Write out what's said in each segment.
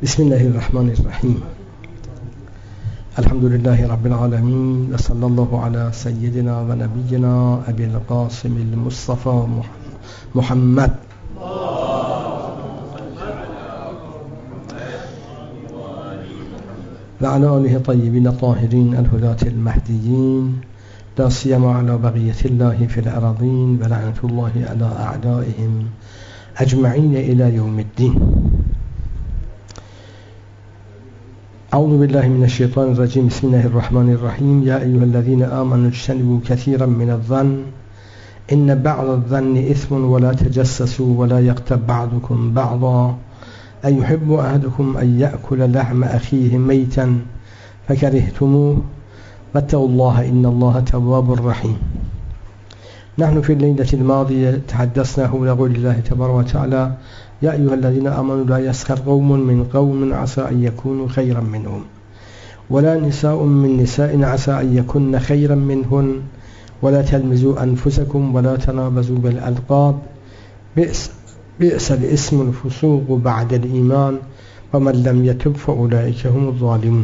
بسم الله الرحمن الرحيم. الحمد لله رب العالمين، وصلى الله على سيدنا ونبينا أبي القاسم المصطفى محمد وعلى آله طيبين الطاهرين الهداة المهديين، لا سيما على بقية الله في الأراضين، ولعنة الله على أعدائهم أجمعين إلى يوم الدين. أعوذ بالله من الشيطان الرجيم. بسم الله الرحمن الرحيم. يا أيها الذين آمنوا اجتنبوا كثيرا من الظن إن بعض الظن إثم ولا تجسسوا ولا يغتب بعضكم بعضا أيحب أحدكم أن يأكل لحم أخيه ميتا فكرهتموه واتقوا الله إن الله تواب رحيم. نحن في الليلة الماضية تحدثنا حول قول الله تبارك وتعالى: يا أيها الذين آمنوا لا يسخر قوم من قوم عسى أن يكونوا خيرا منهم ولا نساء من نساء عسى أن يكن خيرا منهن ولا تلمزوا أنفسكم ولا تنابزوا بالألقاب بئس الاسم الفسوق بعد الإيمان ومن لم يتب فأولئك هم الظالمون.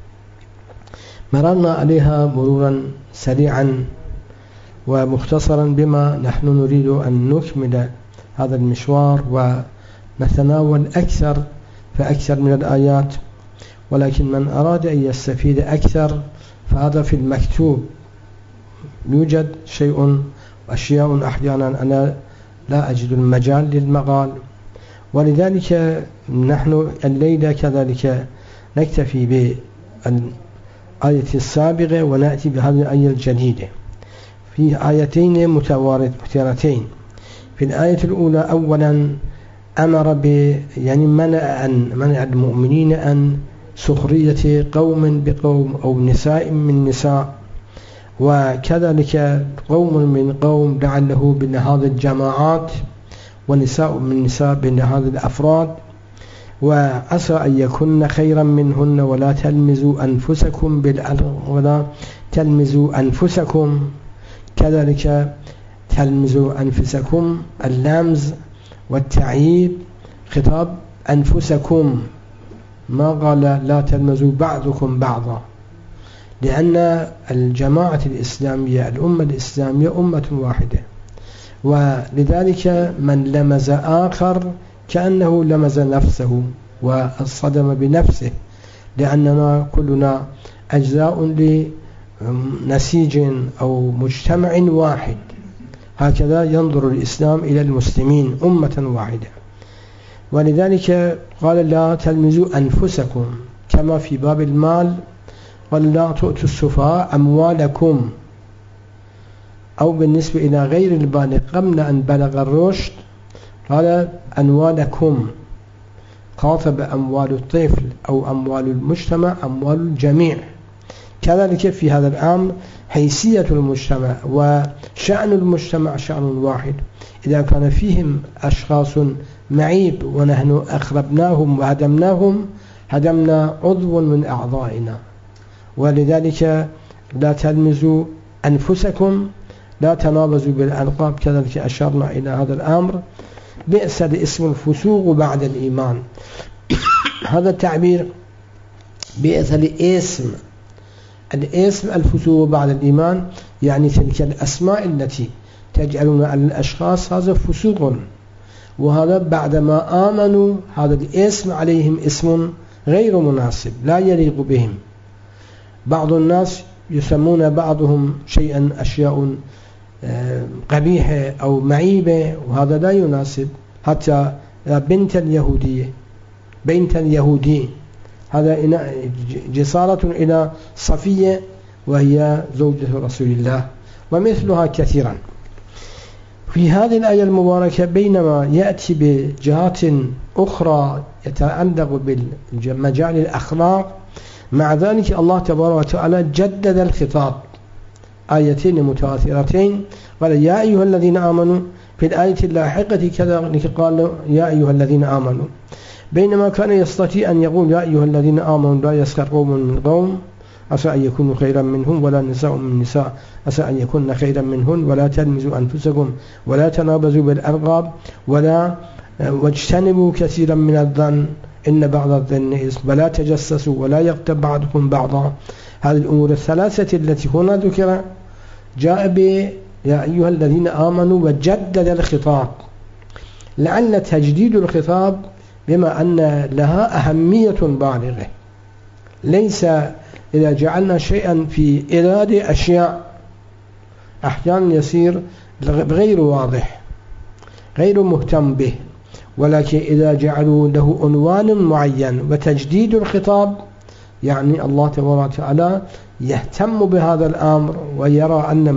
مررنا عليها مرورا سريعا ومختصرا بما نحن نريد أن نكمل هذا المشوار ونتناول أكثر فأكثر من الآيات، ولكن من أراد أن يستفيد أكثر فهذا في المكتوب يوجد أشياء أحيانا أنا لا أجد المجال للمقال، ولذلك نحن الليلة كذلك نكتفي بالآية السابقة ونأتي بهذه الآية الجديدة في آيتين متواترتين. في الآية الأولى أولا أمر منع المؤمنين أن سخرية قوم بقوم أو نساء من نساء، وكذلك قوم من قوم لعله بين هذه الجماعات ونساء من نساء بين هذه الأفراد، وعسى أن يكن خيرا منهن ولا تلمزوا أنفسكم كذلك تلمزوا أنفسكم اللمز والتعييب خطاب أنفسكم، ما قال لا تلمزوا بعضكم بعضا، لأن الجماعة الإسلامية الأمة الإسلامية أمة واحدة، ولذلك من لمز آخر كأنه لمز نفسه واصطدم بنفسه، لأننا كلنا أجزاء لنسيج أو مجتمع واحد. هكذا ينظر الإسلام إلى المسلمين أمة واحدة، ولذلك قال لا تلمزوا أنفسكم، كما في باب المال قال لا تؤتوا السفهاء أموالكم، أو بالنسبة إلى غير البالغ قبل أن بلغ الرشد قال أموالكم، خاطب أموال الطفل أو أموال المجتمع أموال الجميع. كذلك في هذا الأمر حيثية المجتمع وشأن المجتمع شأن واحد، إذا كان فيهم أشخاص معيب ونحن أخربناهم وهدمناهم هدمنا عضو من أعضائنا، ولذلك لا تلمزوا أنفسكم لا تنابزوا بالألقاب، كذلك أشرنا إلى هذا الأمر. بئس الاسم الفسوق بعد الإيمان. هذا التعبير بئس الاسم الفسوق بعد الإيمان، يعني تلك الأسماء التي تجعلون على الأشخاص هذا فسوق، وهذا بعدما آمنوا هذا الاسم عليهم اسم غير مناسب لا يليق بهم. بعض الناس يسمون بعضهم شيئا أشياء قبيحة أو معيبة، وهذا لا يناسب. حتى بنت اليهودي هذا جسارة إلى صفية وهي زوجة رسول الله، ومثلها كثيرا. في هذه الآية المباركة بينما يأتي بجهات أخرى يتعلق بالمجال الأخلاق، مع ذلك الله تبارك وتعالى جدد الخطاب. آيتين متواترتين قال يا أيها الذين آمنوا، في الآية اللاحقة كذلك قال يا أيها الذين آمنوا، بينما كان يستطيع أن يقول يا أيها الذين آمنوا لا يسخر قوم من قوم عسى أن يكونوا خيرا منهم ولا نساء من نساء عسى أن يكون خيرا منهن ولا تلمزوا أنفسكم ولا تنابزوا بالألقاب واجتنبوا كثيرا من الظن إن بعض الظن إثم ولا تجسسوا ولا يغتب بعضكم بعضا. هذه الأمور الثلاثة التي هنا ذكر جاء ب يا أيها الذين آمنوا وجدد الخطاب، لعل تجديد الخطاب بما أن لها أهمية بالغة، ليس إذا جعلنا شيئا في إرادة أشياء أحيانا يصير غير واضح غير مهتم به، ولكن إذا جعلوا له عنوان معين وتجديد الخطاب يعني الله تبارك وتعالى يهتم بهذا الأمر ويرى أن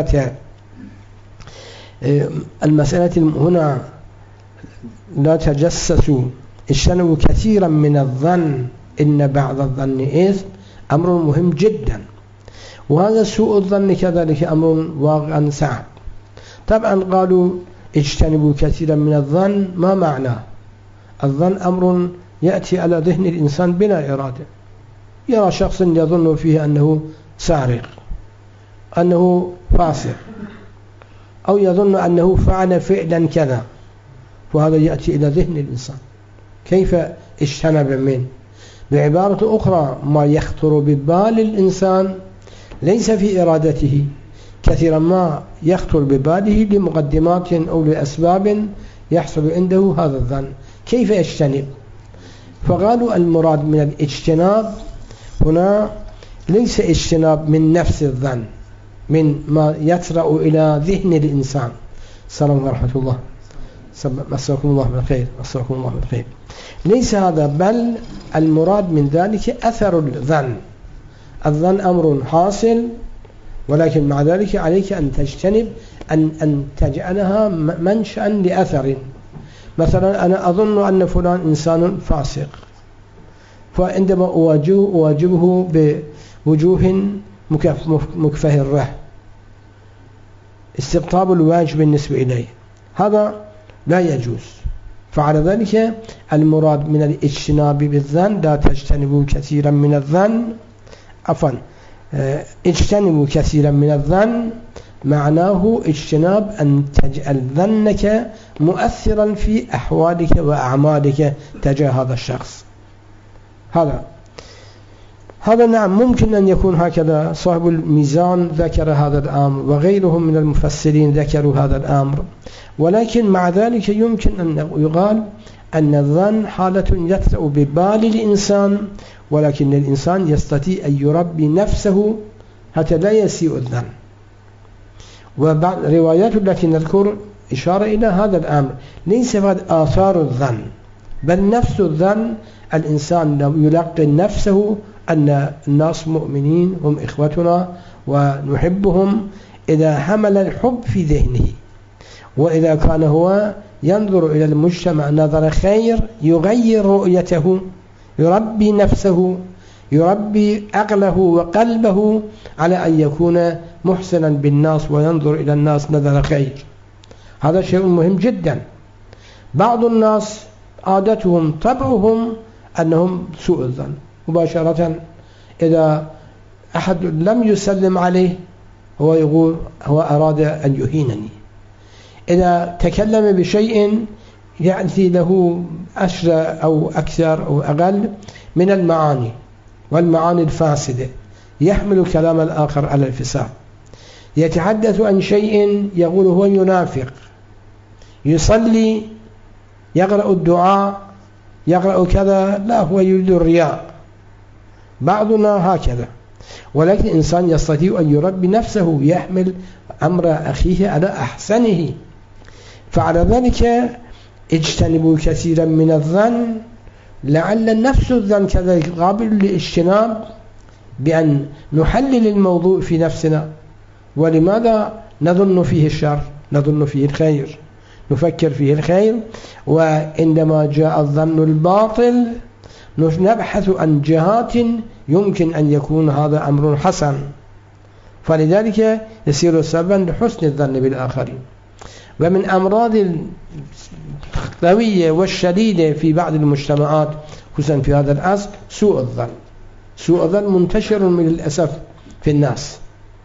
المسألة هنا لا تجسسوا اجتنبوا كثيرا من الظن إن بعض الظن إثم، أمر مهم جدا. وهذا سوء الظن كذلك أمر واقعا صعب. طبعا قالوا اجتنبوا كثيرا من الظن، ما معناه؟ الظن أمر يأتي على ذهن الإنسان بلا إرادة، يرى شخص يظن فيه أنه سارق، أنه فاسق، أو يظن أنه فعل فعلا كذا، وهذا يأتي إلى ذهن الإنسان. كيف اجتنب منه؟ بعبارة أخرى ما يخطر ببال الإنسان ليس في إرادته، كثيرا ما يخطر بباله لمقدمات أو لأسباب يحصل عنده هذا الظن. كيف يجتنب؟ فقالوا المراد من الاجتناب هنا ليس اجتناب من نفس الظن، من ما يطرأ إلى ذهن الإنسان. السلام ورحمة الله، مساكم الله بالخير، مساكم الله بالخير. ليس هذا، بل المراد من ذلك أثر الظن. الظن أمر حاصل، ولكن مع ذلك عليك أن تجتنب أن تجعلها منشأ لأثر. مثلا أنا أظن أن فلان إنسان فاسق، فعندما أواجهه بوجوه مكفهرة، استقطاب الواجب بالنسبة إليه، هذا لا يجوز. فعلى ذلك المراد من الاجتناب بالظن لا تجتنبوا كثيرا من الظن، اجتنبوا كثيرا من الظن معناه اجتناب أن تجعل ظنك مؤثرا في أحوالك وأعمالك تجاه هذا الشخص. هذا نعم ممكن أن يكون هكذا. صاحب الميزان ذكر هذا الأمر، وغيرهم من المفسرين ذكروا هذا الأمر، ولكن مع ذلك يمكن أن يقال أن الظن حالة يطرأ ببال الإنسان، ولكن الإنسان يستطيع أن يربي نفسه حتى لا يسيء الظن. وبعض الروايات التي نذكر إشارة إلى هذا الأمر، ليس فقط آثار الظن، بل نفس الظن. الإنسان لو يلقن نفسه أن الناس مؤمنين هم إخوتنا ونحبهم، إذا حمل الحب في ذهنه، وإذا كان هو ينظر إلى المجتمع نظر خير، يغير رؤيته، يربي نفسه، يربي عقله وقلبه على أن يكون محسنا بالناس وينظر إلى الناس نظر خير. هذا شيء مهم جدا. بعض الناس عادتهم طبعهم أنهم سوء الظن، مباشرة إذا أحد لم يسلم عليه هو يقول هو أراد أن يهينني. إذا تكلم بشيء يأتي له 10 أو أكثر أو أقل من المعاني، والمعاني الفاسدة، يحمل كلام الآخر على الفساد. يتحدث عن شيء يقول هو ينافق، يصلي، يقرأ الدعاء، يقرأ كذا، لا هو يريد الرياء. بعضنا هكذا، ولكن الإنسان يستطيع أن يربي نفسه، يحمل أمر أخيه على أحسنه. فعلى ذلك اجتنبوا كثيرا من الظن، لعل نفس الظن كذلك قابل للاجتناب، بأن نحلل الموضوع في نفسنا. ولماذا نظن فيه الشر؟ نظن فيه الخير، نفكر فيه الخير. وعندما جاء الظن الباطل نبحث عن جهات يمكن أن يكون هذا أمر حسن، فلذلك يصير سببا لحسن الظن بالآخرين. ومن أمراض القوية والشديدة في بعض المجتمعات خصوصا في هذا العصر سوء الظن. سوء الظن منتشر من الأسف في الناس،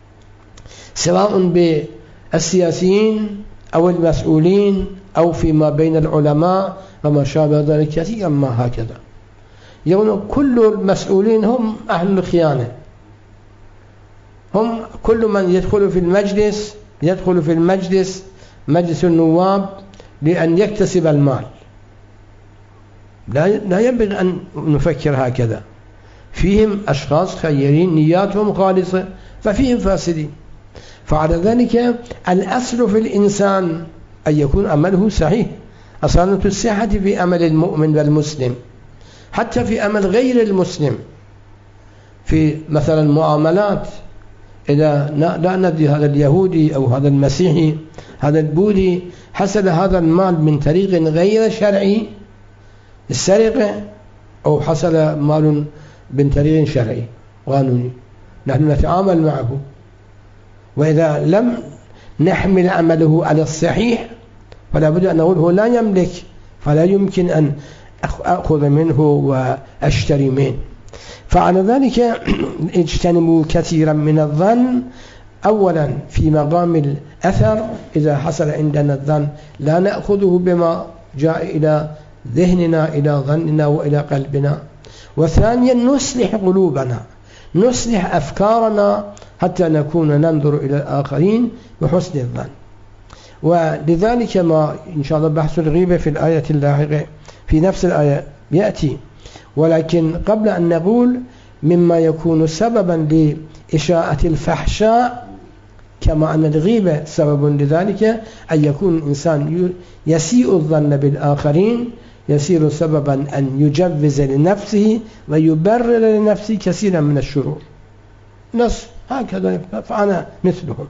سواء بالسياسيين أو المسؤولين أو فيما بين العلماء وما شابه ذلك، كثيرا ما هكذا. يقولون كل المسؤولين هم أهل الخيانة، هم كل من يدخل في المجلس مجلس النواب لأن يكتسب المال. لا ينبغي أن نفكر هكذا. فيهم أشخاص خيرين نياتهم خالصة، ففيهم فاسدين. فعلى ذلك الأصل في الإنسان أن يكون عمله صحيح، أصالة الصحة في عمل المؤمن والمسلم، حتى في عمل غير المسلم. في مثلا المعاملات، إذا لا ندري هذا اليهودي أو هذا المسيحي هذا البوذي حصل هذا المال من طريق غير شرعي، السرقة، أو حصل مال من طريق شرعي قانوني، نحن نتعامل معه. وإذا لم نحمل عمله على الصحيح فلا بد أن نقول هو لا يملك، فلا يمكن أن أخذ منه وأشتري منه. فعلى ذلك اجتنبوا كثيرا من الظن. أولا في مقام الأثر، إذا حصل عندنا الظن لا نأخذه بما جاء إلى ذهننا، إلى ظننا وإلى قلبنا. وثانيا نصلح قلوبنا، نصلح أفكارنا حتى نكون ننظر إلى الآخرين بحسن الظن. ولذلك ما إن شاء الله بحث الغيبة في الآية اللاحقة في نفس الآية يأتي. ولكن قبل أن نقول مما يكون سببا لإشاعة الفحشاء، كما أن الغيبة سبب لذلك، أن يكون الإنسان يسيء الظن بالآخرين، يصير سببا أن يجوز لنفسه ويبرر لنفسه كثيرا من الشرور. نص هكذا، فأنا مثلهم،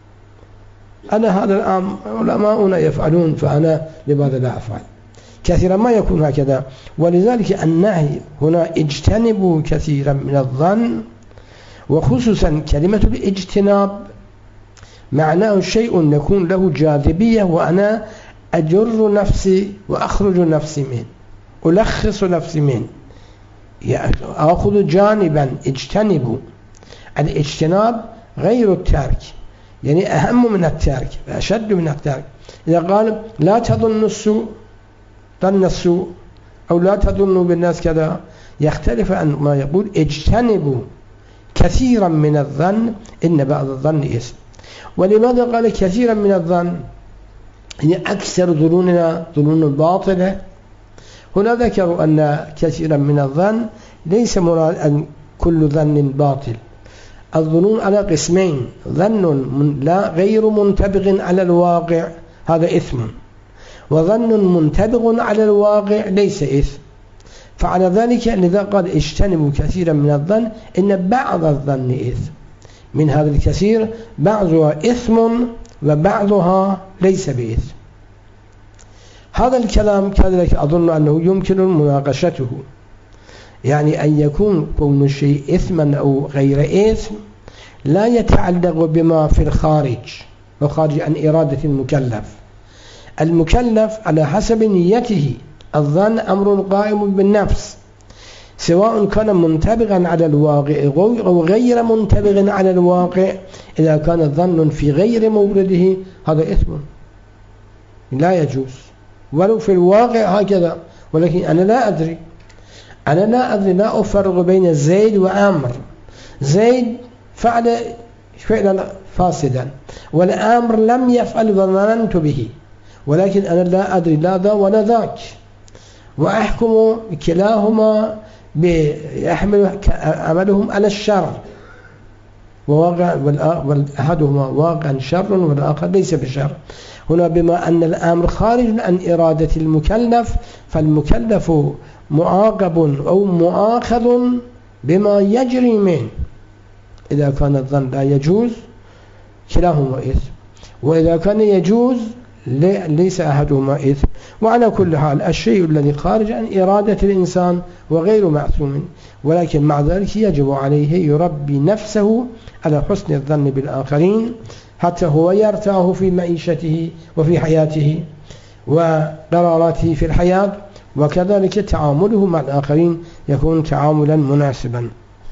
أنا هذا الآن علماؤنا يفعلون فأنا لماذا لا أفعل؟ كثيرا ما يكون هكذا. ولذلك النهي هنا اجتنبوا كثيرا من الظن، وخصوصا كلمة الاجتناب معناه شيء يكون له جاذبية، وأنا أجر نفسي وأخرج نفسي منه، ألخص نفسي منه، أخذ جانبا. اجتنبوا، الاجتناب غير الترك، يعني أهم من الترك، أشد من الترك. إذا قال لا تظن السوء، ظن السوء، أو لا تظنوا بالناس كذا، يختلف عن ما يقول اجتنبوا كثيرا من الظن إن بعض الظن إثم. ولماذا قال كثيرا من الظن؟ يعني أكثر ظنوننا ظنون باطلة. هنا ذكروا أن كثيرا من الظن ليس مراد أن كل ظن باطل. الظنون على قسمين: ظن لا غير منطبق على الواقع، هذا إثم، وظن منطبق على الواقع ليس إثم. فعلى ذلك لذا قال اجتنبوا كثيرا من الظن إن بعض الظن إثم. من هذا الكثير بعضها إثم وبعضها ليس بإثم. هذا الكلام كذلك أظن أنه يمكن مناقشته، يعني أن يكون كون الشيء إثما أو غير إثم لا يتعلق بما في الخارج وخارج عن إرادة المكلف. المكلف على حسب نيته، الظن أمر قائم بالنفس، سواء كان منطبقا على الواقع أو غير منطبق على الواقع. إذا كان الظن في غير مورده هذا إثم لا يجوز، ولو في الواقع هكذا. ولكن أنا لا أدري، لا أفرق بين زيد وعمر. زيد فعل فعلا فاسدا، والأمر لم يفعل وظننت به، ولكن أنا لا أدري لا ذا ولا ذاك، وأحكم كلاهما بيحمل عملهم على الشر، والأحدهما واقع شر والآخر ليس بشر. هنا بما أن الأمر خارج عن إرادة المكلف، فالمكلف معاقب أو مؤاخذ بما يجري منه. إذا كان الظن لا يجوز كلاهما إثم، وإذا كان يجوز ليس أحدهما إثم. وعلى كل حال الشيء الذي خارج عن إرادة الإنسان وغير معصوم، ولكن مع ذلك يجب عليه يربي نفسه على حسن الظن بالآخرين حتى هو يرتاح في معيشته وفي حياته وقراراته في الحياة، وكذلك تعامله مع الآخرين يكون تعاملا مناسبا.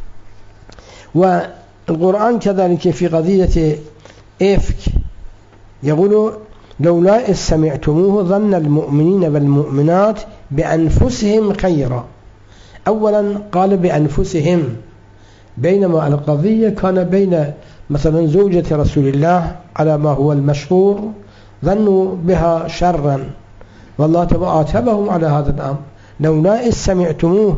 والقرآن كذلك في قضية إفك يقول: لولا إذ سمعتموه ظن المؤمنين والمؤمنات بأنفسهم خيرا. أولا قال بأنفسهم، بينما القضية كان بين مثلا زوجة رسول الله على ما هو المشهور ظنوا بها شرا، والله تبارك عاتبهم على هذا الأمر. لولا إذ سمعتموه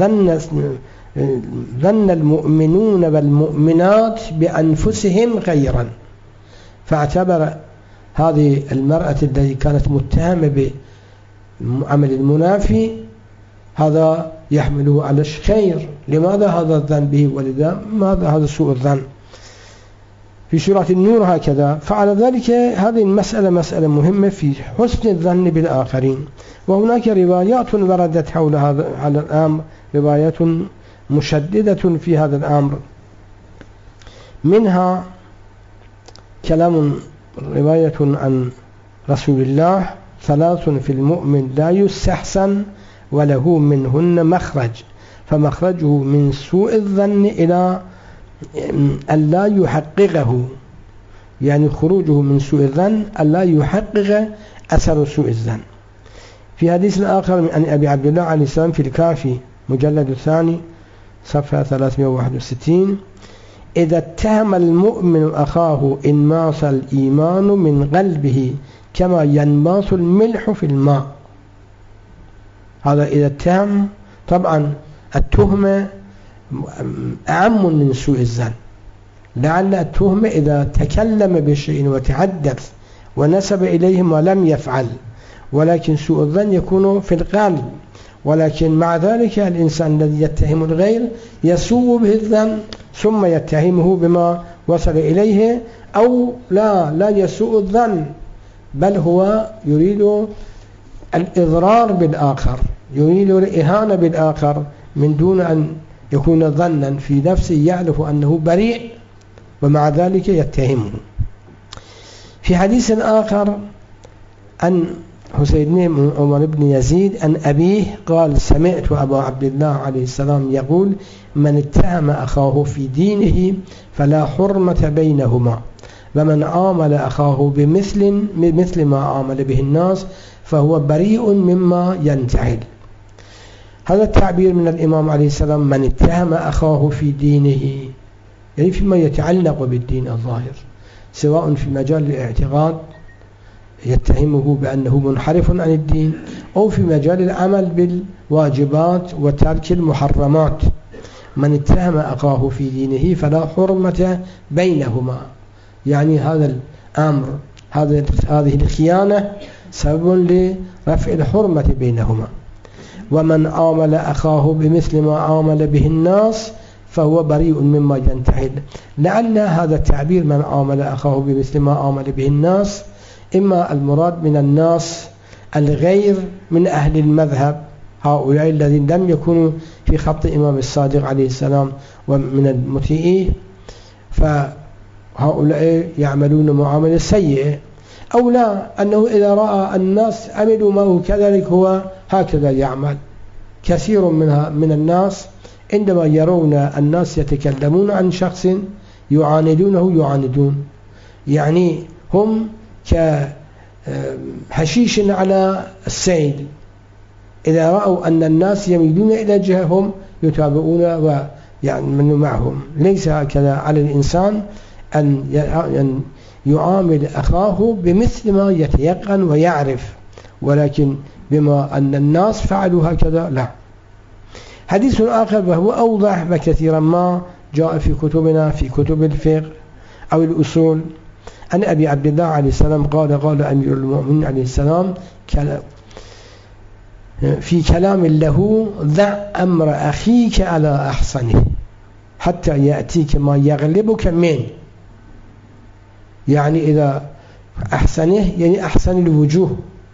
ظن المؤمنون والمؤمنات بأنفسهم خيرا، فاعتبر هذه المرأة التي كانت متهمة بعمل المنافي هذا يحمله على الخير. لماذا هذا الظن به؟ ولذا ماذا هذا سوء الظن؟ في سورة النور هكذا. فعلى ذلك هذه المسألة مسألة مهمة في حسن الظن بالآخرين. وهناك روايات وردت حول هذا الأمر، روايات مشددة في هذا الأمر، منها كلام رواية عن رسول الله: 3 في المؤمن لا يستحسن وله منهن مخرج، فمخرجه من سوء الظن إلى أن لا يحققه، يعني خروجه من سوء الظن أن لا يحقق أثر سوء الظن. في حديث آخر من أبي عبد الله عليه السلام في الكافي مجلد 2 صفحة 361: إذا اتهم المؤمن أخاه انماس الإيمان من قلبه كما ينماس الملح في الماء. هذا إذا اتهم، طبعا التهمة أعم من سوء الظن. لعل التهمة إذا تكلم بشيء وتحدث ونسب إليه ما لم يفعل، ولكن سوء الظن يكون في القلب. ولكن مع ذلك الإنسان الذي يتهم الغير يسوء به الظن ثم يتهمه بما وصل إليه، أو لا يسوء الظن، بل هو يريد الإضرار بالآخر، يريد الإهانة بالآخر من دون أن يكون ظنا في نفسه يعرف أنه بريء، ومع ذلك يتهمه. في حديث آخر عن حسين بن عمر بن يزيد عن أبيه قال: سمعت أبا عبد الله عليه السلام يقول: من اتهم أخاه في دينه فلا حرمة بينهما، ومن عامل أخاه بمثل ما عامل به الناس فهو بريء مما ينتحل. هذا التعبير من الإمام عليه السلام: من اتهم أخاه في دينه، يعني فيما يتعلق بالدين الظاهر، سواء في مجال الاعتقاد يتهمه بأنه منحرف عن الدين، أو في مجال العمل بالواجبات وترك المحرمات. من اتهم أخاه في دينه فلا حرمة بينهما، يعني هذا الأمر، هذه الخيانة سبب لرفع الحرمة بينهما. ومن عامل أخاه بمثل ما عامل به الناس فهو بريء مما ينتحل. لعل هذا التعبير من عامل أخاه بمثل ما عامل به الناس إما المراد من الناس الغير من أهل المذهب، هؤلاء الذين لم يكونوا في خط إمام الصادق عليه السلام ومن المطيعين، فهؤلاء يعملون معاملة سيئة، أو لا أنه إذا رأى الناس عملوا معه كذلك هو هكذا يعمل. كثير من الناس عندما يرون الناس يتكلمون عن شخص يعاندون، يعني هم كحشيش على السيل، إذا رأوا أن الناس يميلون إلى جهة هم يتابعون ويعملون معهم. ليس هكذا على الإنسان أن يعامل أخاه بمثل ما يتيقن ويعرف، ولكن بما أن الناس فعلوا هكذا لا. حديث آخر وهو أوضح وكثيرا ما جاء في كتبنا في كتب الفقه أو الأصول عن أبي عبد الله عليه السلام قال أمير المؤمنين عليه السلام في كلام له: ضع أمر أخيك على أحسنه حتى يأتيك ما يغلبك منه. يعني إذا أحسنه يعني أحسن الوجوه،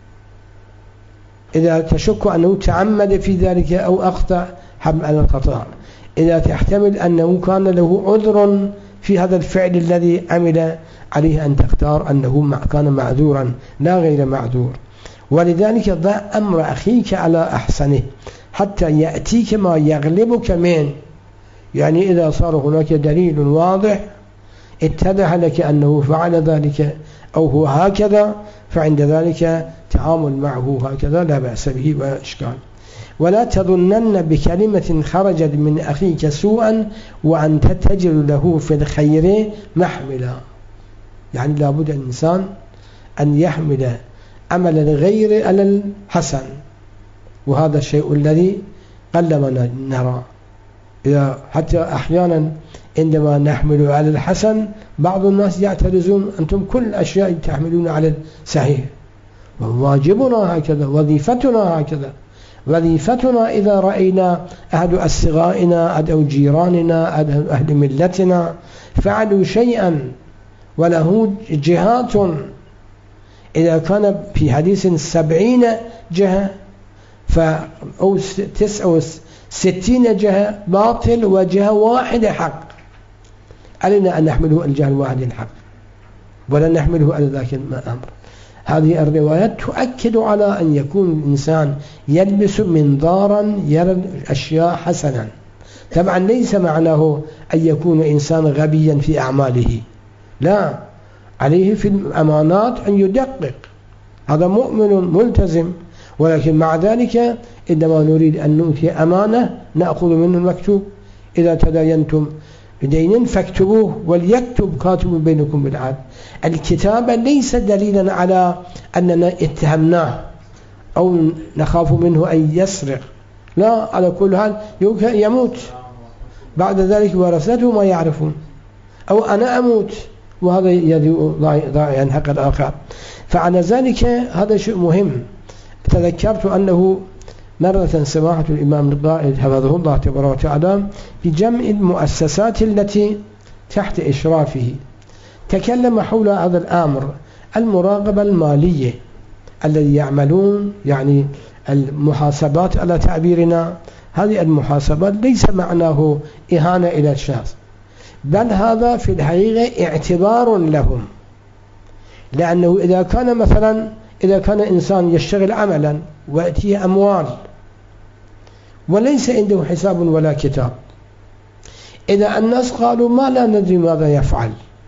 إذا تشك أنه تعمد في ذلك أو أخطأ حمل على الخطأ، إذا تحتمل أنه كان له عذر في هذا الفعل الذي عمل، عليه أن تختار أنه كان معذورا لا غير معذور. ولذلك ضع أمر أخيك على أحسنه حتى يأتيك ما يغلبك منه، يعني إذا صار هناك دليل واضح اتضح لك أنه فعل ذلك أو هو هكذا، فعند ذلك تعامل معه هكذا لا بأس به ولا إشكال. ولا تظنن بكلمة خرجت من أخيك سوءا وأنت تجد له في الخير محملا. يعني لابد الإنسان أن يحمل عمل الغير على الحسن، وهذا الشيء الذي قلما نرى. حتى أحيانا عندما نحمل على الحسن بعض الناس يعترضون: أنتم كل الأشياء تحملون على الصحيح، وواجبنا هكذا، وظيفتنا هكذا. وظيفتنا إذا رأينا أحد أصدقائنا أو جيراننا أهل ملتنا فعلوا شيئا وله جهات، إذا كان في حديث 70 جهة أو 69 جهة باطل وجهة واحدة حق، علينا أن نحمله الجهة الواحد الحق ولا نحمله على ذاك الأمر. هذه الروايات تؤكد على أن يكون الإنسان يلبس منظارا يرى الأشياء حسنا. طبعا ليس معناه أن يكون إنسان غبيا في أعماله، لا، عليه في الأمانات أن يدقق، هذا مؤمن ملتزم، ولكن مع ذلك عندما نريد أن نؤتي أمانة نأخذ منه المكتوب: إذا تداينتم بدين فاكتبوه وليكتب كاتب بينكم بالعدل. الكتابة ليس دليلا على أننا اتهمناه أو نخاف منه أن يسرق، لا، على كل حال يموت بعد ذلك ورثته ما يعرفون، أو أنا أموت وهذا ضائعا حق الآخر. فعلى ذلك هذا شيء مهم. تذكرت أنه مرة سماحة الإمام القائد حفظه الله تبارك وتعالى في جمع المؤسسات التي تحت إشرافه تكلم حول هذا الأمر، المراقبة المالية الذي يعملون، يعني المحاسبات على تعبيرنا. هذه المحاسبات ليس معناه إهانة إلى الشخص، بل هذا في الحقيقة اعتبار لهم، لأنه إذا كان مثلا إنسان يشتغل عملا ويأتيه أموال وليس عنده حساب ولا كتاب، إذا الناس قالوا ما لا ندري ماذا يفعل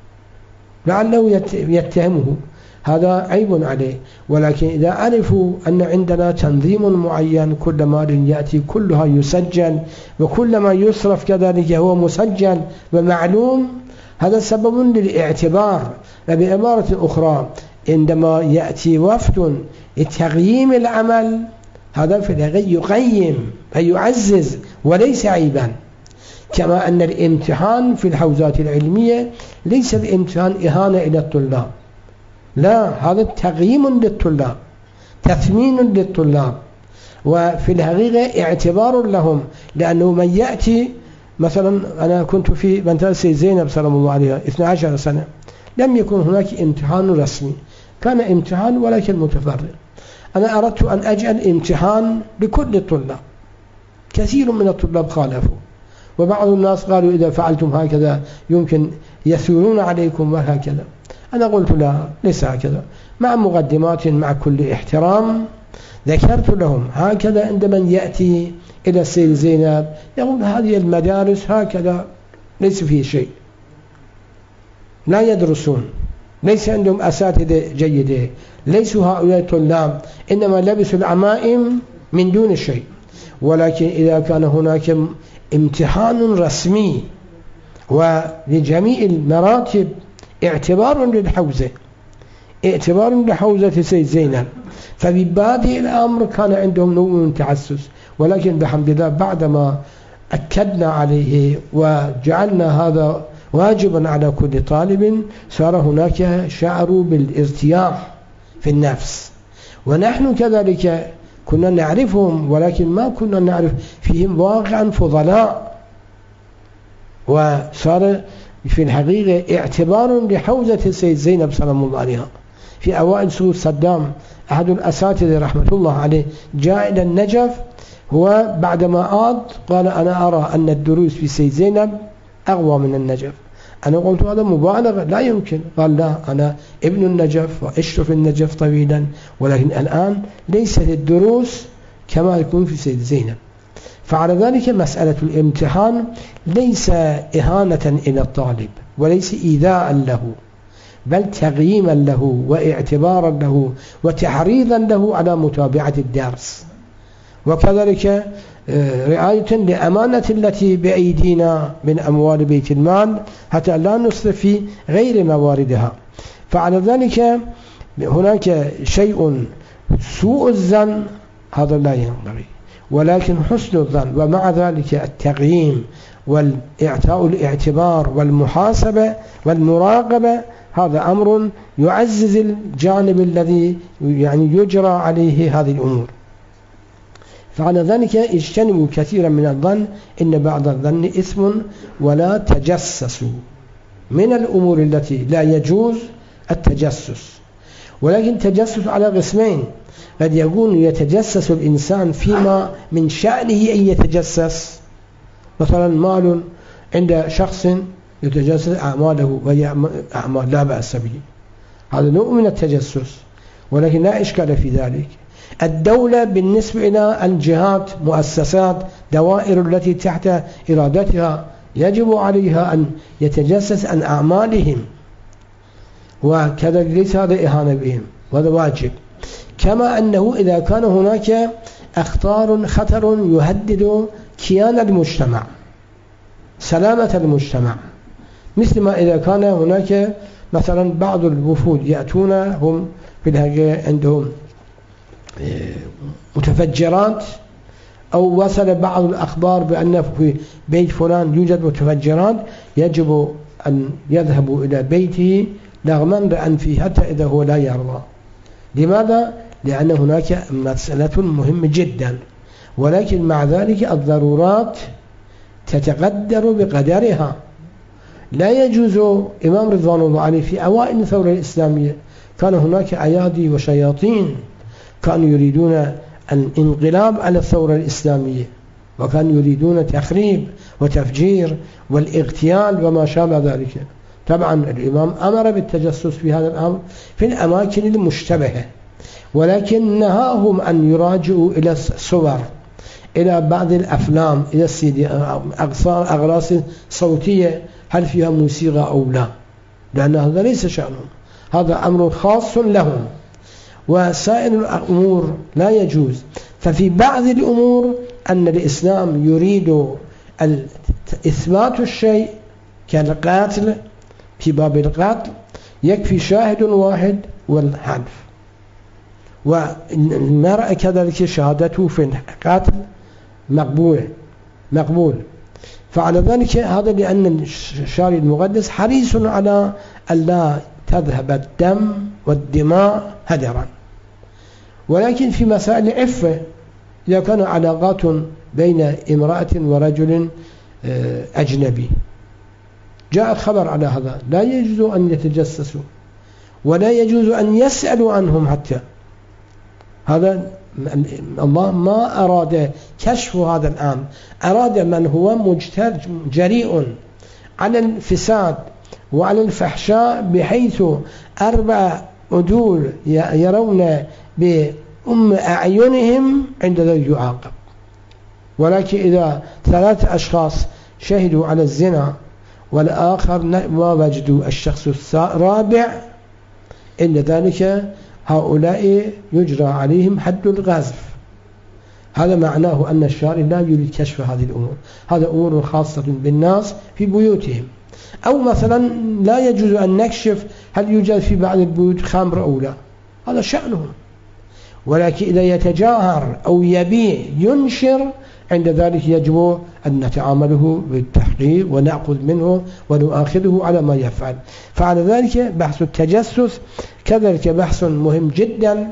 لعله يتهمه، هذا عيب عليه. ولكن إذا عرفوا أن عندنا تنظيم معين، كل مال يأتي كلها يسجل، وكل ما يصرف كذلك هو مسجل ومعلوم، هذا سبب للاعتبار. وبعبارة أخرى عندما يأتي وفد لتقييم العمل، هذا في الحقيقة يقيم ويعزز وليس عيبا. كما أن الامتحان في الحوزات العلمية ليس الامتحان إهانة إلى الطلاب، لا، هذا تقييم للطلاب، تثمين للطلاب، وفي الحقيقة اعتبار لهم. لأنه من يأتي مثلا، أنا كنت في مدرسة زينب سلام الله عليها 12 سنة، لم يكن هناك امتحان رسمي، كان امتحان ولكن متفرغ. أنا أردت أن أجعل امتحان لكل الطلاب، كثير من الطلاب خالفوا، وبعض الناس قالوا إذا فعلتم هكذا يمكن يثورون عليكم وهكذا. أنا قلت لا، ليس هكذا، مع مقدمات مع كل احترام. ذكرت لهم هكذا عندما يأتي إلى السيدة زينب يقول هذه المدارس هكذا ليس فيه شيء، لا يدرسون، ليس عندهم أساتذة جيدة، ليسوا هؤلاء طلاب، إنما لبسوا العمائم من دون شيء. ولكن إذا كان هناك امتحان رسمي ولجميع المراتب اعتبار للحوزة، اعتبار لحوزة سيد زينب، فببادئ الأمر كان عندهم نوع من التعسس. ولكن بحمد الله بعدما أكدنا عليه وجعلنا هذا واجبا على كل طالب، صار هناك شعر بالارتياح في النفس. ونحن كذلك كنا نعرفهم، ولكن ما كنا نعرف فيهم واقعا فضلاء، وصار في الحقيقة اعتبار لحوزة السيد زينب سلام الله عليها. في أوائل سقوط صدام أحد الأساتذة رحمة الله عليه جاء إلى النجف، هو بعدما عاد قال أنا أرى أن الدروس في السيد زينب أقوى من النجف. أنا قلت هذا مبالغة، لا يمكن. قال لا، أنا ابن النجف وعشت في النجف طويلا، ولكن الآن ليست الدروس كما يكون في السيد زينب. فعلى ذلك مسألة الامتحان ليس إهانة إلى الطالب وليس إيذاء له، بل تقييما له واعتبارا له وتحريضا له على متابعة الدرس. وكذلك رعاية لأمانة التي بأيدينا من أموال بيت المال حتى لا نسرف في غير مواردها. فعلى ذلك هناك شيء سوء الظن هذا لا ينبغي، ولكن حسن الظن ومع ذلك التقييم والإعطاء الاعتبار والمحاسبة والمراقبة هذا أمر يعزز الجانب الذي يعني يجرى عليه هذه الأمور. فعلى ذلك اجتنبوا كثيرا من الظن إن بعض الظن إثم ولا تجسسوا. من الأمور التي لا يجوز التجسس، ولكن التجسس على قسمين. قد يكون يتجسس الإنسان فيما من شأنه أن يتجسس، مثلا مال عند شخص يتجسس أعماله وهي أعمال لا بأس به، هذا نوع من التجسس ولكن لا إشكال في ذلك. الدولة بالنسبة إلى الجهات مؤسسات دوائر التي تحت إرادتها يجب عليها أن يتجسس عن أعمالهم، وكذا ليس هذا إهانة بهم، وهذا واجب. كما أنه إذا كان هناك خطر يهدد كيان المجتمع سلامة المجتمع، مثل ما إذا كان هناك مثلا بعض الوفود يأتون هم في الحقيقة عندهم متفجرات، أو وصل بعض الأخبار بأن في بيت فلان يوجد متفجرات، يجب أن يذهبوا إلى بيته رغما بأنفه حتى إذا هو لا يرضى. لماذا؟ لأن هناك مسألة مهمة جدا، ولكن مع ذلك الضرورات تتقدر بقدرها. لا يجوز. إمام رضوان الله عليه في أوائل الثورة الإسلامية كان هناك أيادي وشياطين كانوا يريدون الانقلاب على الثورة الإسلامية، وكانوا يريدون تخريب وتفجير والاغتيال وما شابه ذلك. طبعا الإمام أمر بالتجسس في هذا الأمر في الأماكن المشتبهة، ولكن نهاهم أن يراجعوا إلى الصور، إلى بعض الأفلام، إلى السيدي أغراس صوتية هل فيها موسيقى أو لا، لأن هذا ليس شأنهم، هذا أمر خاص لهم، وسائر الأمور لا يجوز. ففي بعض الأمور أن الإسلام يريد إثبات الشيء كالقاتل، في باب القتل يكفي شاهد واحد والحلف، والمرأة كذلك شهادته في القتل مقبول. فعلى ذلك هذا لأن الشارع المقدس حريص على ألا تذهب الدم والدماء هدرا. ولكن في مسائل العفة، إذا كان علاقات بين امرأة ورجل أجنبي جاء خبر على هذا، لا يجوز أن يتجسسوا ولا يجوز أن يسألوا عنهم حتى. هذا الله ما أراد كشف هذا الأمر، أراد من هو جريء على الفساد وعلى الفحشاء، بحيث 4 عدول يرون بأم أعينهم عند ذلك يعاقب. ولكن إذا 3 أشخاص شهدوا على الزنا والآخر ما وجدوا الشخص الرابع، إن ذلك هؤلاء يجرى عليهم حد القذف. هذا معناه أن الشارع لا يريد كشف هذه الأمور، هذا أمور خاصة بالناس في بيوتهم. أو مثلا لا يجوز أن نكشف هل يوجد في بعض البيوت خمر أو لا، هذا شأنهم. ولكن إذا يتجاهر أو يبيع ينشر، عند ذلك يجب أن نتعامله بالتحقيق ونأخذ منه ونؤاخذه على ما يفعل. فعلى ذلك بحث التجسس كذلك بحث مهم جدا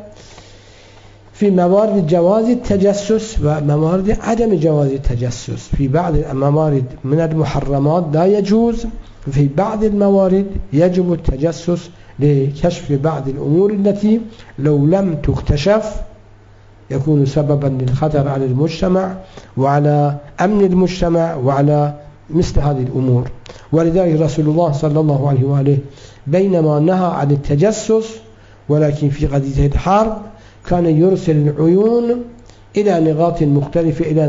في موارد جواز التجسس وموارد عدم جواز التجسس. في بعض الموارد من المحرمات لا يجوز، في بعض الموارد يجب التجسس لكشف بعض الأمور التي لو لم تكتشف يكون سببا للخطر على المجتمع وعلى أمن المجتمع وعلى مثل هذه الأمور. ولذلك رسول الله صلى الله عليه وآله بينما نهى عن التجسس، ولكن في قضية الحرب كان يرسل العيون إلى نقاط مختلفة، إلى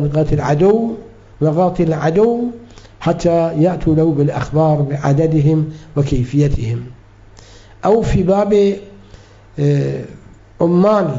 نقاط العدو حتى يأتوا له بالأخبار بعددهم وكيفيتهم. أو في باب عمال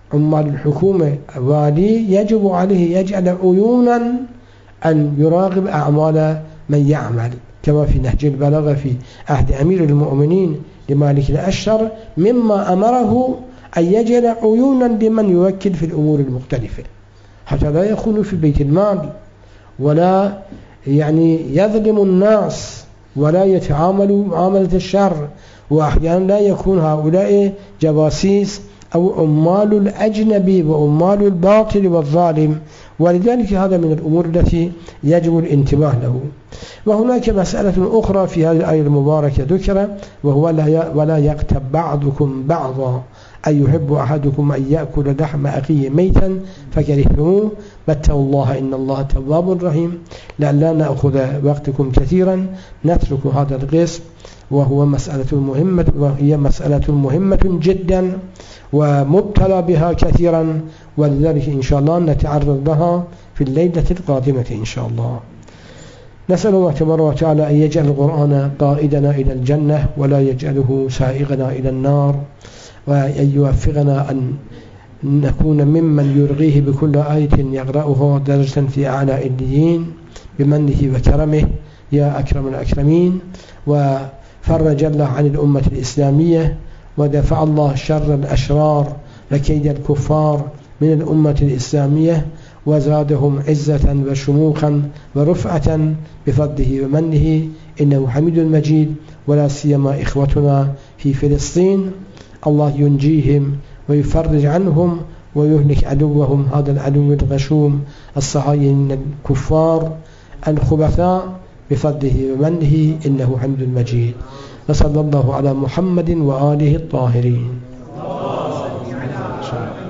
عمال الحكومة والي يجب عليه يجعل عيونا أن يراقب أعمال من يعمل، كما في نهج البلاغة في عهد أمير المؤمنين لمالك الأشهر، مما أمره أن يجعل عيونا لمن يوكل في الأمور المختلفة، حتى لا يخون في بيت المال ولا يظلم الناس ولا يتعامل معاملة الشر، وأحيانا لا يكون هؤلاء جواسيس أو عمال الأجنبي وعمال الباطل والظالم. ولذلك هذا من الأمور التي يجب الانتباه له. وهناك مسألة أخرى في هذه الآية المباركة ذكر، وهو ولا يغتب بعضكم بعضا أن يحب أحدكم أن يأكل لحم أخيه ميتا فكرهتموه واتقوا الله إن الله تواب رحيم. لعلنا نأخذ وقتكم كثيرا نترك هذا القسم، وهي مسألة مهمة جدا ومبتلى بها كثيرا، ولذلك إن شاء الله نتعرض لها في الليلة القادمة إن شاء الله. نسأل الله تبارك وتعالى أن يجعل القرآن قائدنا إلى الجنة ولا يجعله سائغنا إلى النار، وأن يوفقنا أن نكون ممن يرغيه بكل آية يقرأها درجة في أعلى عليين بمنه وكرمه يا أكرم الأكرمين. وفرج الله عن الأمة الإسلامية، ودفع الله شر الأشرار وكيد الكفار من الأمة الإسلامية، وزادهم عزة وشموخا ورفعة بفضله ومنه إنه حميد مجيد. ولا سيما إخوتنا في فلسطين، الله ينجيهم ويفرج عنهم ويهلك عدوهم، هذا العدو الغشوم الصهاينة الكفار الخبثاء بفضله ومنه إنه حميد مجيد. وصلى الله على محمد وآله الطاهرين.